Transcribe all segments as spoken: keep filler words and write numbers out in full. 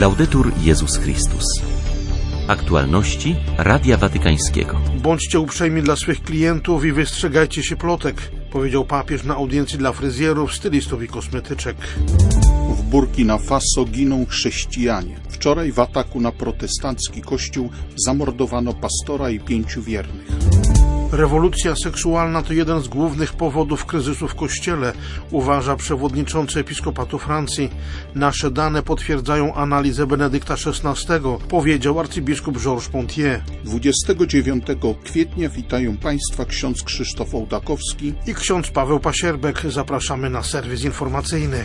Laudetur Jezus Chrystus. Aktualności Radia Watykańskiego. Bądźcie uprzejmi dla swych klientów i wystrzegajcie się plotek, powiedział papież na audiencji dla fryzjerów, stylistów i kosmetyczek. W Burkina Faso giną chrześcijanie. Wczoraj w ataku na protestancki kościół zamordowano pastora i pięciu wiernych. Rewolucja seksualna to jeden z głównych powodów kryzysu w Kościele, uważa przewodniczący Episkopatu Francji. Nasze dane potwierdzają analizę Benedykta szesnastego, powiedział arcybiskup Georges Pontier. dwudziestego dziewiątego kwietnia witają Państwa ksiądz Krzysztof Ołdakowski i ksiądz Paweł Pasierbek. Zapraszamy na serwis informacyjny.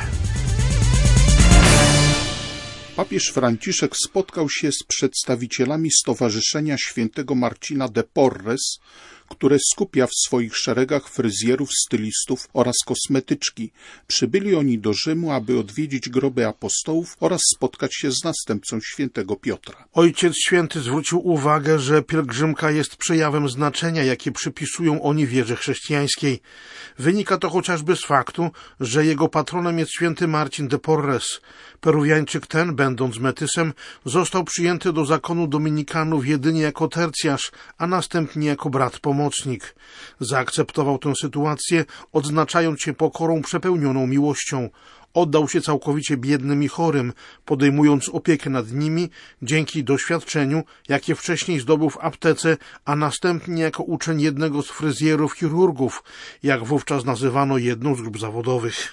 Papież Franciszek spotkał się z przedstawicielami Stowarzyszenia Świętego Marcina de Porres, które skupia w swoich szeregach fryzjerów, stylistów oraz kosmetyczki. Przybyli oni do Rzymu, aby odwiedzić groby apostołów oraz spotkać się z następcą świętego Piotra. Ojciec Święty zwrócił uwagę, że pielgrzymka jest przejawem znaczenia, jakie przypisują oni wierze chrześcijańskiej. Wynika to chociażby z faktu, że jego patronem jest święty Marcin de Porres. Peruwiańczyk ten, będąc metysem, został przyjęty do zakonu dominikanów jedynie jako tercjarz, a następnie jako brat pomocnik. Zaakceptował tę sytuację, odznaczając się pokorą przepełnioną miłością. Oddał się całkowicie biednym i chorym, podejmując opiekę nad nimi dzięki doświadczeniu, jakie wcześniej zdobył w aptece, a następnie jako uczeń jednego z fryzjerów chirurgów, jak wówczas nazywano jedną z grup zawodowych.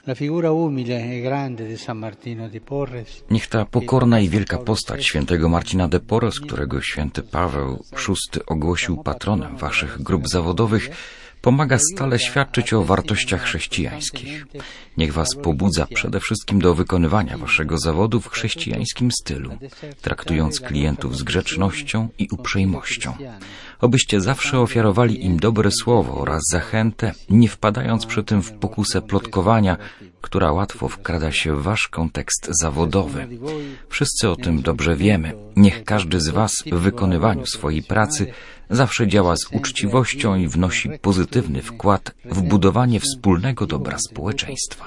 Niech ta pokorna i wielka postać świętego Marcina de Porres, którego święty Paweł szósty ogłosił patronem waszych grup zawodowych, pomaga stale świadczyć o wartościach chrześcijańskich. Niech was pobudza przede wszystkim do wykonywania waszego zawodu w chrześcijańskim stylu, traktując klientów z grzecznością i uprzejmością. Obyście zawsze ofiarowali im dobre słowo oraz zachętę, nie wpadając przy tym w pokusę plotkowania, która łatwo wkrada się w wasz kontekst zawodowy. Wszyscy o tym dobrze wiemy. Niech każdy z was w wykonywaniu swojej pracy zawsze działa z uczciwością i wnosi pozytywny wkład w budowanie wspólnego dobra społeczeństwa.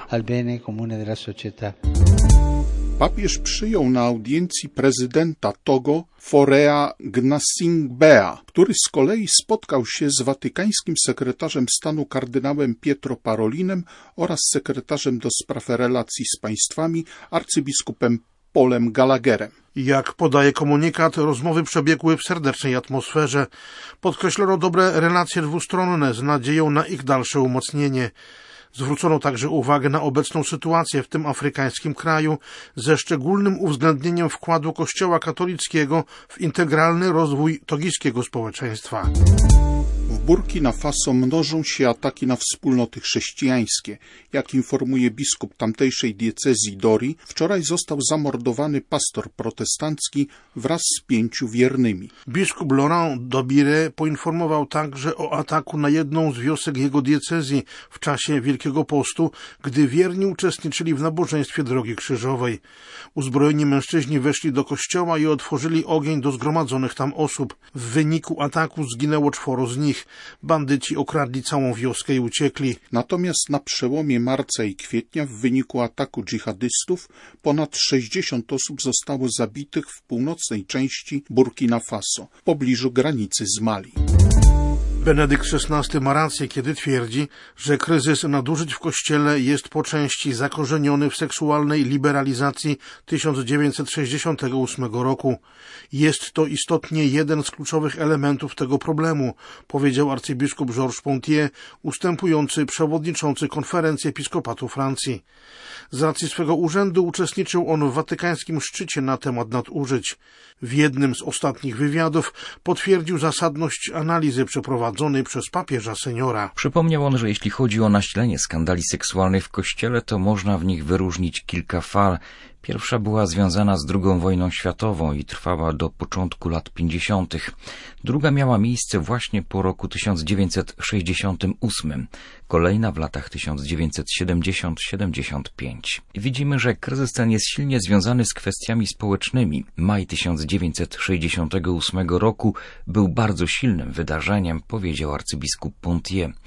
Papież przyjął na audiencji prezydenta Togo Forea Gnassingbe'a, który z kolei spotkał się z watykańskim sekretarzem stanu kardynałem Pietro Parolinem oraz sekretarzem do spraw relacji z państwami arcybiskupem Paulem Gallagherem. Jak podaje komunikat, rozmowy przebiegły w serdecznej atmosferze. Podkreślono dobre relacje dwustronne z nadzieją na ich dalsze umocnienie. Zwrócono także uwagę na obecną sytuację w tym afrykańskim kraju, ze szczególnym uwzględnieniem wkładu Kościoła katolickiego w integralny rozwój togijskiego społeczeństwa. W Burkina Faso mnożą się ataki na wspólnoty chrześcijańskie. Jak informuje biskup tamtejszej diecezji Dori, wczoraj został zamordowany pastor protestancki wraz z pięciu wiernymi. Biskup Laurent Dobire poinformował także o ataku na jedną z wiosek jego diecezji w czasie Wielkiego Postu, gdy wierni uczestniczyli w nabożeństwie Drogi Krzyżowej. Uzbrojeni mężczyźni weszli do kościoła i otworzyli ogień do zgromadzonych tam osób. W wyniku ataku zginęło czworo z nich. Bandyci okradli całą wioskę i uciekli. Natomiast na przełomie marca i kwietnia w wyniku ataku dżihadystów ponad sześćdziesiąt osób zostało zabitych w północnej części Burkina Faso, w pobliżu granicy z Mali. Benedykt szesnasty ma rację, kiedy twierdzi, że kryzys nadużyć w Kościele jest po części zakorzeniony w seksualnej liberalizacji tysiąc dziewięćset sześćdziesiątego ósmego roku. Jest to istotnie jeden z kluczowych elementów tego problemu, powiedział arcybiskup Georges Pontier, ustępujący przewodniczący konferencji Episkopatu Francji. Z racji swego urzędu uczestniczył on w watykańskim szczycie na temat nadużyć. W jednym z ostatnich wywiadów potwierdził zasadność analizy przeprowadzonej przez papieża seniora. Przypomniał on, że jeśli chodzi o nasilenie skandali seksualnych w Kościele, to można w nich wyróżnić kilka fal. Pierwsza była związana z drugą wojną światową i trwała do początku lat pięćdziesiątych. Druga miała miejsce właśnie po roku tysiąc dziewięćset sześćdziesiątym ósmym. Kolejna w latach tysiąc dziewięćset siedemdziesiątym do siedemdziesiątego piątego. Widzimy, że kryzys ten jest silnie związany z kwestiami społecznymi. Maj tysiąc dziewięćset sześćdziesiątego ósmego roku był bardzo silnym wydarzeniem, powiedział arcybiskup Pontier.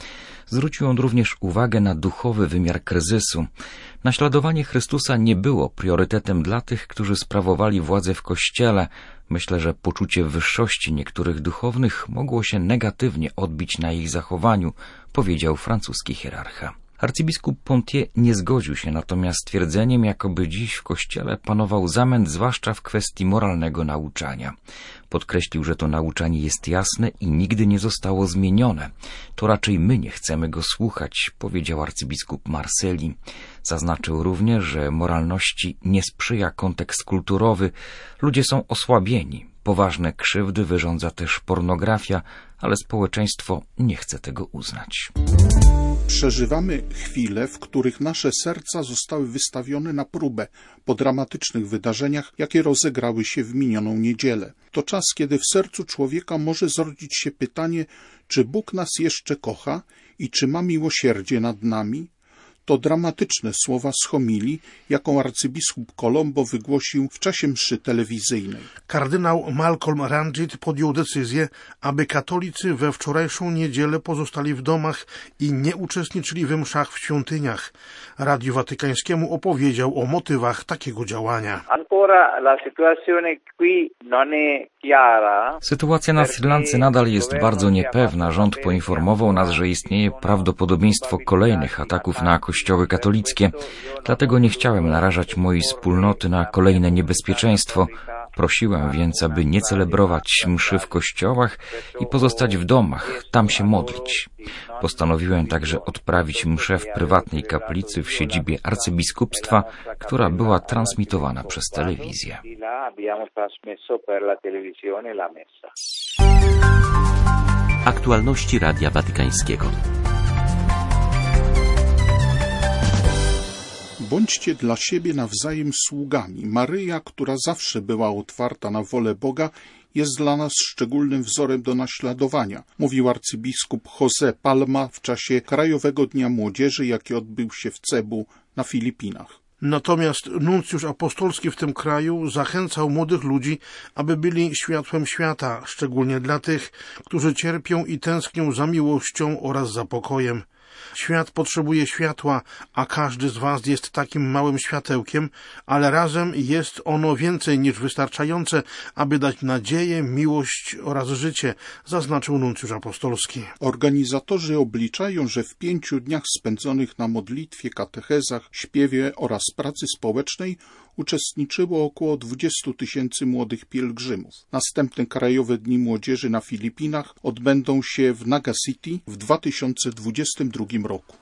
Zwrócił on również uwagę na duchowy wymiar kryzysu. Naśladowanie Chrystusa nie było priorytetem dla tych, którzy sprawowali władzę w Kościele. Myślę, że poczucie wyższości niektórych duchownych mogło się negatywnie odbić na ich zachowaniu, powiedział francuski hierarcha. Arcybiskup Pontier nie zgodził się natomiast z twierdzeniem, jakoby dziś w Kościele panował zamęt, zwłaszcza w kwestii moralnego nauczania. Podkreślił, że to nauczanie jest jasne i nigdy nie zostało zmienione. To raczej my nie chcemy go słuchać, powiedział arcybiskup Marsylii. Zaznaczył również, że moralności nie sprzyja kontekst kulturowy. Ludzie są osłabieni. Poważne krzywdy wyrządza też pornografia, ale społeczeństwo nie chce tego uznać. Przeżywamy chwile, w których nasze serca zostały wystawione na próbę po dramatycznych wydarzeniach, jakie rozegrały się w minioną niedzielę. To czas, kiedy w sercu człowieka może zrodzić się pytanie, czy Bóg nas jeszcze kocha i czy ma miłosierdzie nad nami? To dramatyczne słowa z homilii, jaką arcybiskup Colombo wygłosił w czasie mszy telewizyjnej. Kardynał Malcolm Ranjit podjął decyzję, aby katolicy we wczorajszą niedzielę pozostali w domach i nie uczestniczyli w mszach w świątyniach. Radiu Watykańskiemu opowiedział o motywach takiego działania. Sytuacja na Sri Lance nadal jest bardzo niepewna. Rząd poinformował nas, że istnieje prawdopodobieństwo kolejnych ataków na kościoły katolickie. Dlatego nie chciałem narażać mojej wspólnoty na kolejne niebezpieczeństwo. Prosiłem więc, aby nie celebrować mszy w kościołach i pozostać w domach, tam się modlić. Postanowiłem także odprawić mszę w prywatnej kaplicy w siedzibie arcybiskupstwa, która była transmitowana przez telewizję. Aktualności Radia Watykańskiego. Bądźcie dla siebie nawzajem sługami. Maryja, która zawsze była otwarta na wolę Boga, jest dla nas szczególnym wzorem do naśladowania, mówił arcybiskup José Palma w czasie Krajowego Dnia Młodzieży, jaki odbył się w Cebu na Filipinach. Natomiast nuncjusz apostolski w tym kraju zachęcał młodych ludzi, aby byli światłem świata, szczególnie dla tych, którzy cierpią i tęsknią za miłością oraz za pokojem. Świat potrzebuje światła, a każdy z was jest takim małym światełkiem, ale razem jest ono więcej niż wystarczające, aby dać nadzieję, miłość oraz życie, zaznaczył nuncjusz apostolski. Organizatorzy obliczają, że w pięciu dniach spędzonych na modlitwie, katechezach, śpiewie oraz pracy społecznej uczestniczyło około dwudziestu tysięcy młodych pielgrzymów. Następne Krajowe Dni Młodzieży na Filipinach odbędą się w Naga City w dwa tysiące dwudziestym drugim roku.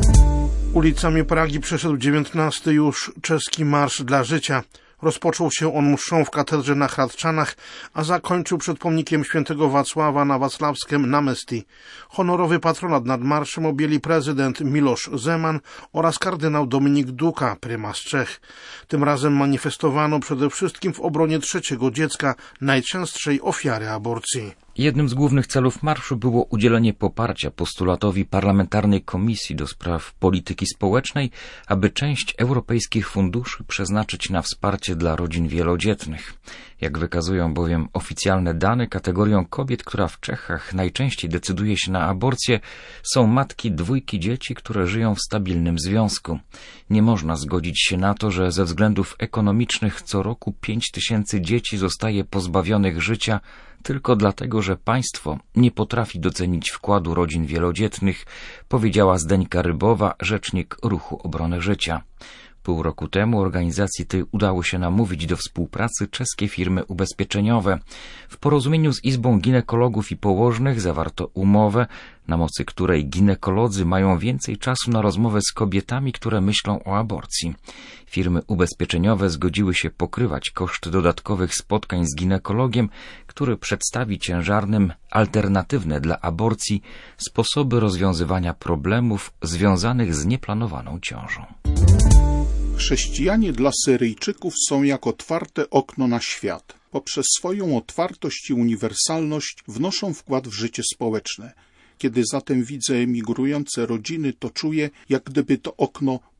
Ulicami Pragi przeszedł dziewiętnasty już czeski Marsz dla Życia. Rozpoczął się on mszą w katedrze na Hradczanach, a zakończył przed pomnikiem świętego Wacława na Wacławskiem Námestí. Honorowy patronat nad marszem objęli prezydent Miloš Zeman oraz kardynał Dominik Duka, prymas Czech. Tym razem manifestowano przede wszystkim w obronie trzeciego dziecka, najczęstszej ofiary aborcji. Jednym z głównych celów marszu było udzielenie poparcia postulatowi Parlamentarnej Komisji do Spraw Polityki Społecznej, aby część europejskich funduszy przeznaczyć na wsparcie dla rodzin wielodzietnych. Jak wykazują bowiem oficjalne dane, kategorią kobiet, która w Czechach najczęściej decyduje się na aborcję, są matki dwójki dzieci, które żyją w stabilnym związku. Nie można zgodzić się na to, że ze względów ekonomicznych co roku pięć tysięcy dzieci zostaje pozbawionych życia tylko dlatego, że państwo nie potrafi docenić wkładu rodzin wielodzietnych, powiedziała Zdeńka Rybowa, rzecznik Ruchu Obrony Życia. Pół roku temu organizacji tej udało się namówić do współpracy czeskie firmy ubezpieczeniowe. W porozumieniu z Izbą Ginekologów i Położnych zawarto umowę, na mocy której ginekolodzy mają więcej czasu na rozmowę z kobietami, które myślą o aborcji. Firmy ubezpieczeniowe zgodziły się pokrywać koszty dodatkowych spotkań z ginekologiem, który przedstawi ciężarnym alternatywne dla aborcji sposoby rozwiązywania problemów związanych z nieplanowaną ciążą. Chrześcijanie dla Syryjczyków są jak otwarte okno na świat. Poprzez swoją otwartość i uniwersalność wnoszą wkład w życie społeczne. Kiedy zatem widzę emigrujące rodziny, to czuję, jak gdyby to okno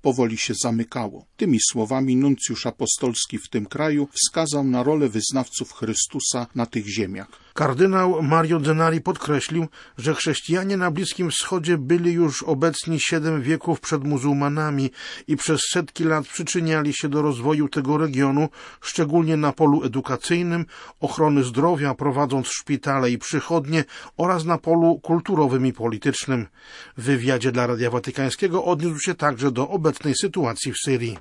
powoli się zamykało. Tymi słowami nuncjusz apostolski w tym kraju wskazał na rolę wyznawców Chrystusa na tych ziemiach. Kardynał Mario Denari podkreślił, że chrześcijanie na Bliskim Wschodzie byli już obecni siedem wieków przed muzułmanami i przez setki lat przyczyniali się do rozwoju tego regionu, szczególnie na polu edukacyjnym, ochrony zdrowia, prowadząc szpitale i przychodnie oraz na polu kulturowym i politycznym. W wywiadzie dla Radia Watykańskiego odniósł się także do obecnej sytuacji w Syrii.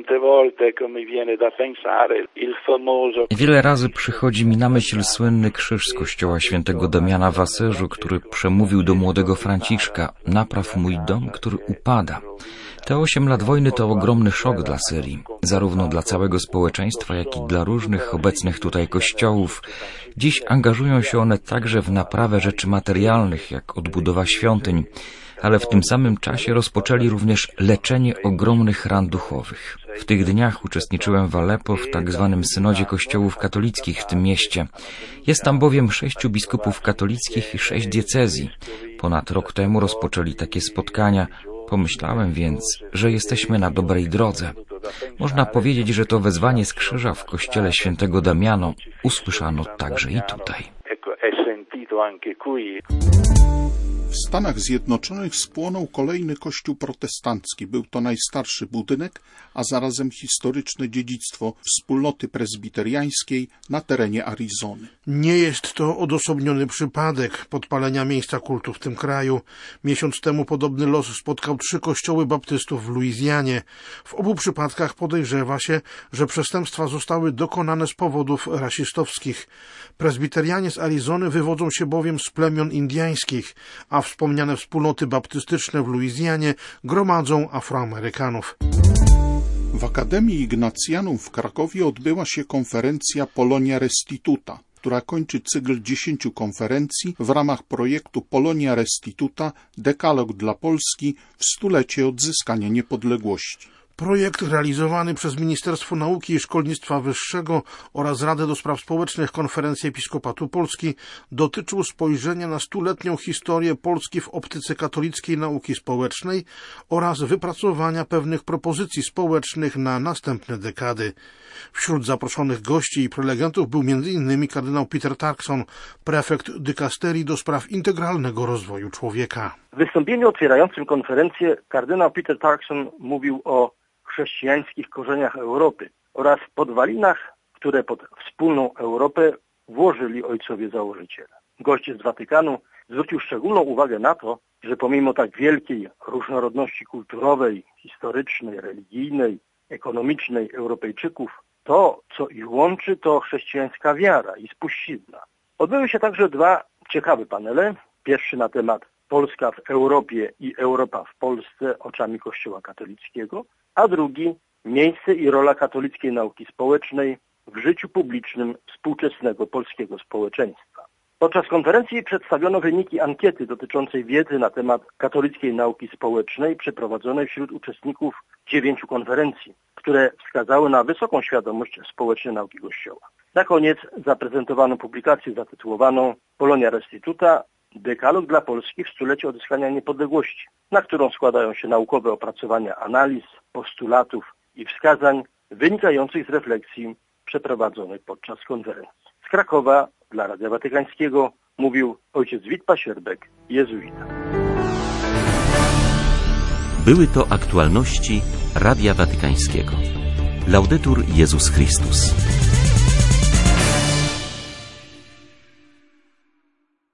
Wiele razy przychodzi mi na myśl słynny krzyż z kościoła świętego Damiana w Asyżu, który przemówił do młodego Franciszka: napraw mój dom, który upada. Te osiem lat wojny to ogromny szok dla Syrii, zarówno dla całego społeczeństwa, jak i dla różnych obecnych tutaj kościołów. Dziś angażują się one także w naprawę rzeczy materialnych, jak odbudowa świątyń, ale w tym samym czasie rozpoczęli również leczenie ogromnych ran duchowych. W tych dniach uczestniczyłem w Aleppo w tak zwanym synodzie kościołów katolickich w tym mieście. Jest tam bowiem sześciu biskupów katolickich i sześć diecezji. Ponad rok temu rozpoczęli takie spotkania. Pomyślałem więc, że jesteśmy na dobrej drodze. Można powiedzieć, że to wezwanie z krzyża w kościele świętego Damiano usłyszano także i tutaj. W Stanach Zjednoczonych spłonął kolejny kościół protestancki. Był to najstarszy budynek, a zarazem historyczne dziedzictwo wspólnoty prezbiteriańskiej na terenie Arizony. Nie jest to odosobniony przypadek podpalenia miejsca kultu w tym kraju. Miesiąc temu podobny los spotkał trzy kościoły baptystów w Luizjanie. W obu przypadkach podejrzewa się, że przestępstwa zostały dokonane z powodów rasistowskich. Prezbiterianie z Arizony wywodzą się bowiem z plemion indyjskich, a wspomniane wspólnoty baptystyczne w Luizjanie gromadzą Afroamerykanów. W Akademii Ignacjanum w Krakowie odbyła się konferencja Polonia Restituta, która kończy cykl dziesięciu konferencji w ramach projektu Polonia Restituta – Dekalog dla Polski w stulecie odzyskania niepodległości. Projekt realizowany przez Ministerstwo Nauki i Szkolnictwa Wyższego oraz Radę do Spraw Społecznych Konferencji Episkopatu Polski dotyczył spojrzenia na stuletnią historię Polski w optyce katolickiej nauki społecznej oraz wypracowania pewnych propozycji społecznych na następne dekady. Wśród zaproszonych gości i prelegentów był między innymi kardynał Peter Turkson, prefekt dykasterii do spraw integralnego rozwoju człowieka. W wystąpieniu otwierającym konferencję kardynał Peter Turkson mówił o chrześcijańskich korzeniach Europy oraz podwalinach, które pod wspólną Europę włożyli ojcowie założyciele. Gość z Watykanu zwrócił szczególną uwagę na to, że pomimo tak wielkiej różnorodności kulturowej, historycznej, religijnej, ekonomicznej Europejczyków, to, co ich łączy, to chrześcijańska wiara i spuścizna. Odbyły się także dwa ciekawe panele. Pierwszy na temat Polska w Europie i Europa w Polsce oczami Kościoła katolickiego, a drugi miejsce i rola katolickiej nauki społecznej w życiu publicznym współczesnego polskiego społeczeństwa. Podczas konferencji przedstawiono wyniki ankiety dotyczącej wiedzy na temat katolickiej nauki społecznej przeprowadzonej wśród uczestników dziewięciu konferencji, które wskazały na wysoką świadomość społecznej nauki Kościoła. Na koniec zaprezentowano publikację zatytułowaną Polonia Restituta – Dekalog dla Polski w stulecie odzyskania niepodległości, na którą składają się naukowe opracowania analiz, postulatów i wskazań wynikających z refleksji przeprowadzonej podczas konferencji. Z Krakowa dla Radia Watykańskiego mówił ojciec Wit Pasierbek, jezuita. Były to aktualności Radia Watykańskiego. Laudetur Jezus Chrystus.